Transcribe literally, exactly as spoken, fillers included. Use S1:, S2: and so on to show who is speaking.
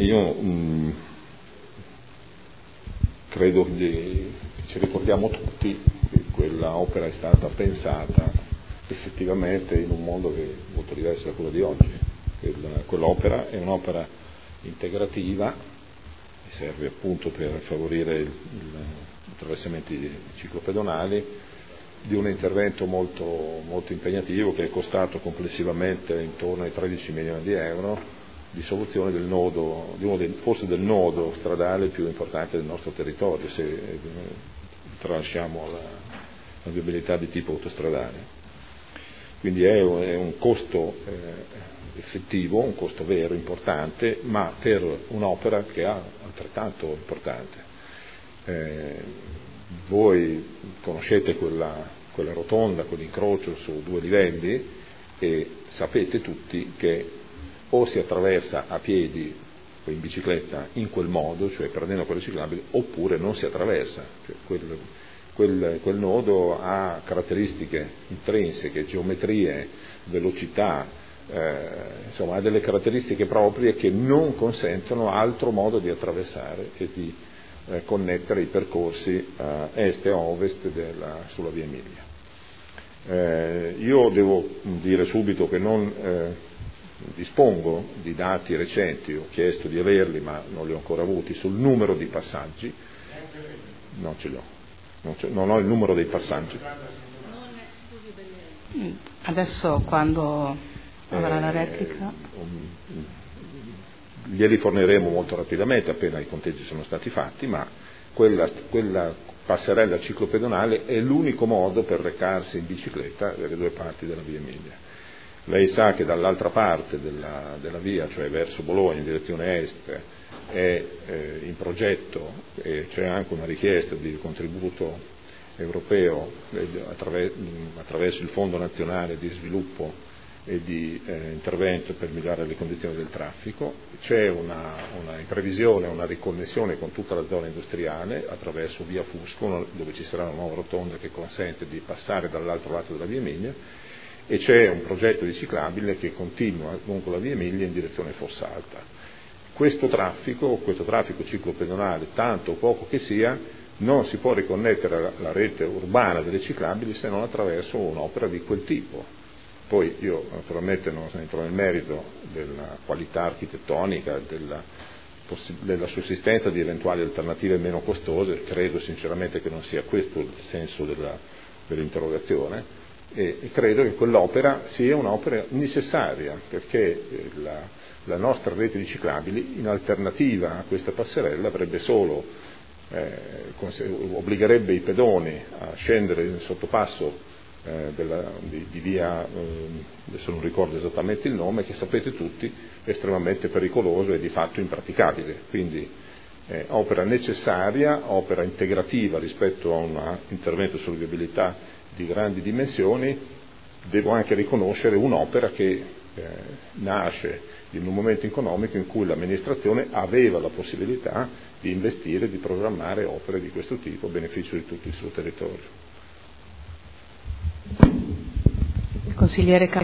S1: io mh, credo che ci ricordiamo tutti che quella opera è stata pensata effettivamente in un mondo che è molto diverso da quello di oggi. Quella, quell'opera è un'opera integrativa, serve appunto per favorire il, il, i attraversamenti ciclopedonali, di un intervento molto, molto impegnativo che è costato complessivamente intorno ai tredici milioni di euro, di soluzione del nodo, di uno dei, forse del nodo stradale più importante del nostro territorio, se eh, tralasciamo la, la viabilità di tipo autostradale. Quindi è un, è un costo eh, effettivo, un costo vero, importante, ma per un'opera che è altrettanto importante. Eh, voi conoscete quella, quella rotonda, quell'incrocio su due livelli e sapete tutti che o si attraversa a piedi o in bicicletta in quel modo, cioè prendendo quelle ciclabili, oppure non si attraversa. Cioè quel, quel, quel nodo ha caratteristiche intrinseche, geometrie, velocità, eh, insomma ha delle caratteristiche proprie che non consentono altro modo di attraversare e di eh, connettere i percorsi a est e a ovest della, sulla via Emilia. Eh, io devo dire subito che non eh, dispongo di dati recenti, ho chiesto di averli ma non li ho ancora avuti, sul numero di passaggi, non ce li ho, non, ce, non ho il numero dei passaggi.
S2: Adesso quando avrà eh, la replica?
S1: Um, glieli forniremo molto rapidamente appena i conteggi sono stati fatti, ma quella, quella passerella ciclopedonale è l'unico modo per recarsi in bicicletta nelle due parti della via Emilia. Lei sa che dall'altra parte della, della via, cioè verso Bologna in direzione est, è eh, in progetto e c'è anche una richiesta di contributo europeo attraver- attraverso il Fondo Nazionale di Sviluppo e di eh, intervento per migliorare le condizioni del traffico. C'è una, una in previsione una riconnessione con tutta la zona industriale attraverso via Fusco, dove ci sarà una nuova rotonda che consente di passare dall'altro lato della via Emilia, e c'è un progetto di ciclabile che continua lungo la via Emilia in direzione Fossalta. Questo traffico, questo traffico ciclopedonale, tanto o poco che sia, non si può riconnettere alla rete urbana delle ciclabili se non attraverso un'opera di quel tipo. Poi io naturalmente non entro nel merito della qualità architettonica, della, della sussistenza di eventuali alternative meno costose, credo sinceramente che non sia questo il senso della, dell'interrogazione, e, e credo che quell'opera sia un'opera necessaria, perché la, la nostra rete di ciclabili in alternativa a questa passerella avrebbe solo, eh, obbligherebbe i pedoni a scendere in sottopasso Eh, della, di, di via, eh, adesso non ricordo esattamente il nome, che sapete tutti è estremamente pericoloso e di fatto impraticabile. Quindi eh, opera necessaria, opera integrativa rispetto a un intervento sulla viabilità di grandi dimensioni. Devo anche riconoscere un'opera che eh, nasce in un momento economico in cui l'amministrazione aveva la possibilità di investire, di programmare opere di questo tipo a beneficio di tutto il suo territorio.
S2: Consigliere